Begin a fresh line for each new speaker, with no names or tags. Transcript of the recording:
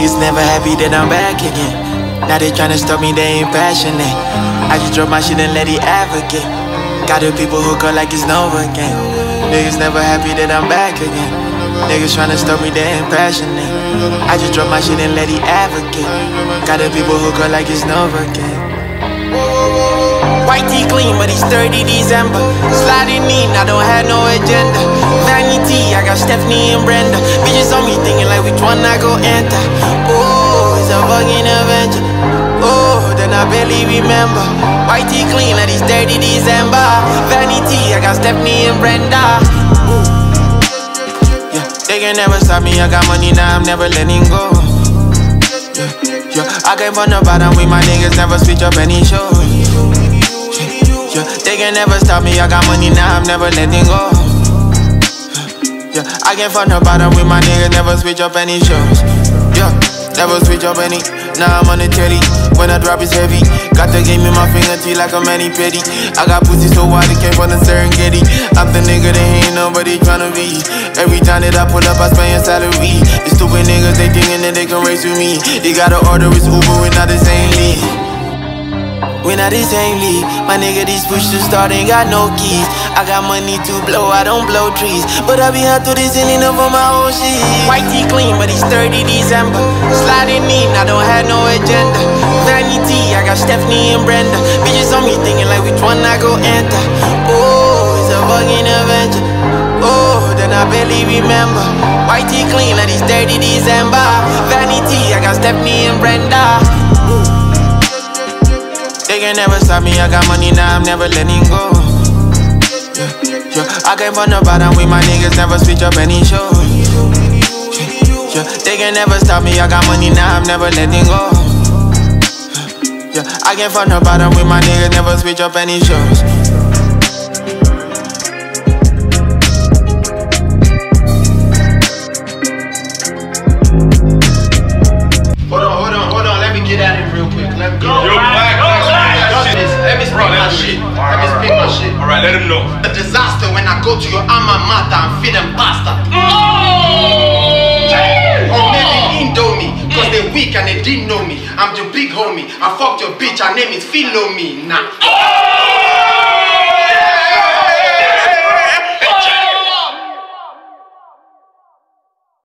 Niggas never happy that I'm back again. Now they tryna stop me, they ain't passionate. I just drop my shit and let it advocate. Got the people hook up like it's Novocaine. Niggas never happy that I'm back again. Niggas tryna stop me, they ain't passionate. I just drop my shit and let it advocate. Got the people hook up like it's Novocaine. White tee clean, but it's 30 December. Sliding in, I don't have no agenda. Vanity, I got Stephanie and Brenda. Bitches on me thinking like which one I go enter. Oh, it's a fucking adventure. Oh, then I barely remember. White tee clean, like it's 30 December. Vanity, I got Stephanie and Brenda. Yeah, they can never stop me, I got money now, I'm never letting go. Yeah, I came from the bottom with my niggas, never switch up any show. Yeah, they can never stop me, I got money now, I'm never letting go. Yeah, I came from the bottom with my niggas, never switch up any shows. Yeah, never switch up any. Now I'm on the telly, when I drop it's heavy. Got the game in my fingertip like a mani petty. I got pussy so wide it came from the Serengeti. I'm the nigga that ain't nobody tryna be. Every time that I pull up I spend your salary. The stupid niggas they thinking that they can race with me. They gotta order it's Uber, we're not the same league. We not the same league. My nigga, these push to start ain't got no keys. I got money to blow, I don't blow trees. But I be out to the ceiling up on my own shit. White tee clean, but it's 30 December. Sliding in, I don't have no agenda. Vanity, I got Stephanie and Brenda. Bitches on me thinking like which one I go enter. Oh, it's a fucking adventure. Oh, then I barely remember. White tee clean, like it's 30 December. Vanity, I got Stephanie and Brenda. They can never stop me, I got money now, I'm never letting go. Yeah, I came from the bottom with my niggas, never switch up any show. Yeah, they can never stop me, I got money now, I'm never letting go. Yeah, I came from the bottom with my niggas, never switch up any shows. Hold on, let me get at it real quick. Let me get Let me speak my shit.
Alright, let him know.
A disaster when I go to your alma mater and feed them pasta. Or maybe Indomie, cause they weak and they didn't know me. I'm the big homie. I fucked your bitch, her name is Philo me. Nah.